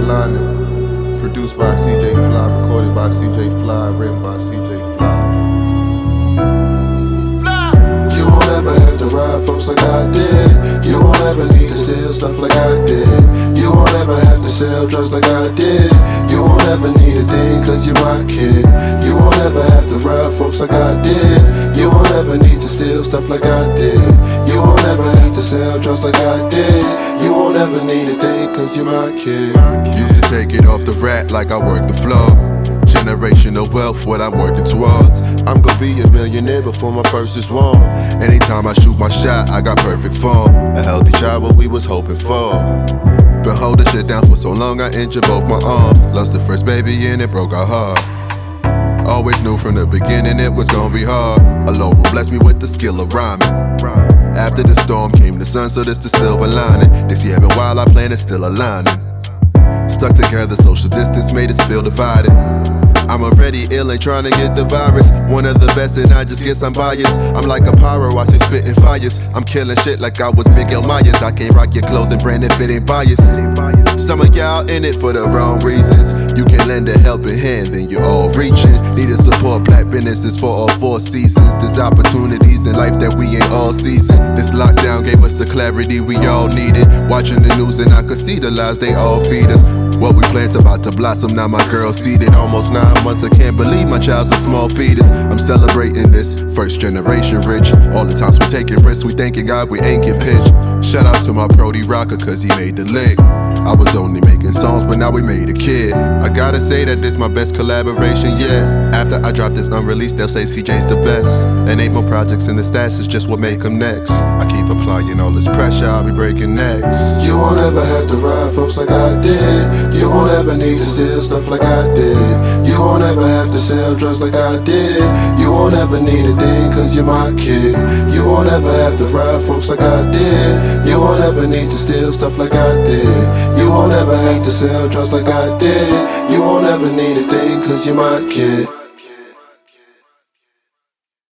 Lining. Produced by CJ Fly, recorded by CJ Fly, written by CJ Fly. You won't ever have to ride folks like I did. You won't ever need to steal stuff like I did. You won't ever have to sell drugs like I did. You won't ever need a thing cause you're my kid. You won't ever have to ride folks like I did. You won't ever need to steal stuff like I did. You won't ever have to sell drugs like I did. You won't ever need a thing cause you're my kid. Used to take it off the rack like I work the floor. Generational wealth, what I'm working towards. I'm gonna be a millionaire before my first is born. Anytime I shoot my shot, I got perfect form. A healthy child, what we was hoping for. Been holding shit down for so long, I injured both my arms. Lost the first baby and it broke our heart. Always knew from the beginning it was gonna be hard. Alone will bless me with the skill of rhyming. After the storm came the sun, so this the silver lining. This year been wild, our plan is still aligning. Stuck together, social distance made us feel divided. I'm already ill, ain't trying to get the virus. One of the best and I just guess I'm biased. I'm like a pyro, I see spitting fires. I'm killing shit like I was Miguel Myers. I can't rock your clothing brand if it ain't biased. Some of y'all in it for the wrong reasons. You can lend a helping hand, then you're all reaching. Need to support black businesses for all 4 seasons. There's opportunities in life that we ain't all season. This lockdown gave us the clarity we all needed. Watching the news and I could see the lies they all feed us. What we planned about to blossom, now my girl seated. Almost 9 months, I can't believe my child's a small fetus. I'm celebrating this, first generation rich. All the times we taking risks, we thanking God we ain't get pinched. Shout out to my Brody Rocker, cause he made the link. I was only making songs, but now we made a kid. I gotta say that this my best collaboration yet. After I drop this unreleased, they'll say CJ's the best. And ain't more projects in the stats, it's just what make them next. I keep applying all this pressure, I'll be breaking necks. You won't ever have to ride folks like I did. You won't ever need to steal stuff like I did. You won't ever have to sell drugs like I did. You won't ever need a thing cause you're my kid. You won't ever have to ride folks like I did. You won't ever need to steal stuff like I did. You won't ever have to sell drugs like I did. You won't ever need a thing cause you're my kid.